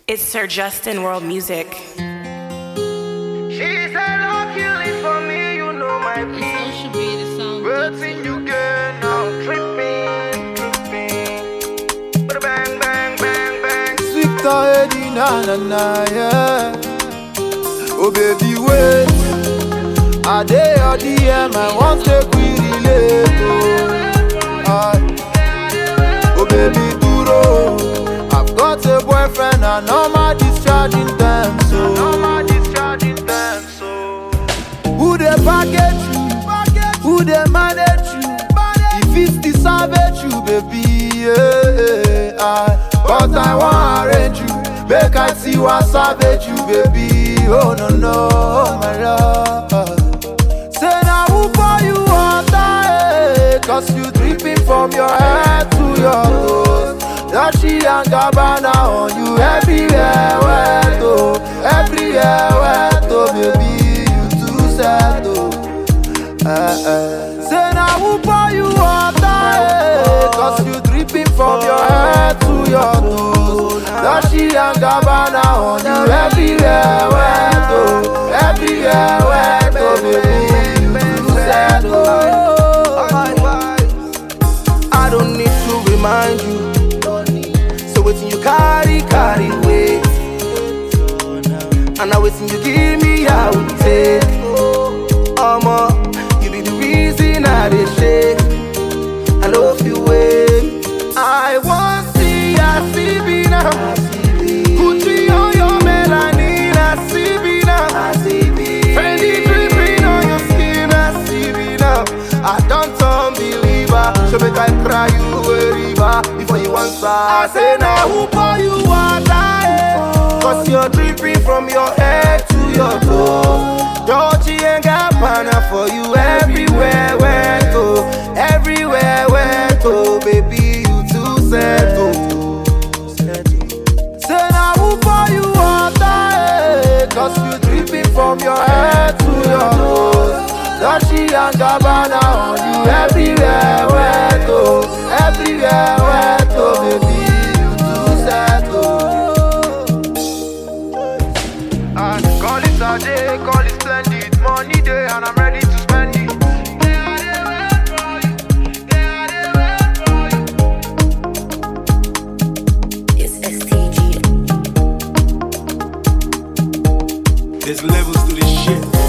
It's Sir Justin World Music. She said, luckily for me, you know my peace. Waiting you get now, tripping. Bada bang, bang, bang, bang. Sweet Eddie, na na na, yeah. Oh baby, wait. I dey your DM, I want to we relate, oh baby, duro. I've got a boyfriend and all my discharging them, so who they package you? Who they manage you? If it's the savage you, baby, yeah. But I want arrange you, make I see what savage you, baby. Oh no no, my love. Say now who for you water, cause you dripping from your head to your toes. Dashi and Gabbana on you everywhere, wet oh, everywhere, wet oh, baby, you too sad oh. Say now who pour you water, cause you dripping from your head to your toes. Dashi and Gabbana on you everywhere, wet oh, everywhere, wet oh, baby, you too sad oh. I don't need to remind you. Waiting you carry weight, and now waiting you give me how it take. You be the reason I dey shake. I love you way. I want see ya see now. Gucci on your melanin, I see now. Fendi dripping on your skin, I see now. I don't believer, so make I cry you a river before you answer. I say now who pour you water, cause you're dripping from your head to your toes. Dolce and Gabbana for you everywhere, wet oh, everywhere, wet oh, baby you too sad oh. Say now who pour you water, cause you dripping from your head to your toes. Dashi and Gabbana on you everywhere, wet oh, everywhere, wet oh, baby, you too sad oh. Call it a day, call it splendid, money day and I'm ready to spend it. It's STG. There's levels to this shit.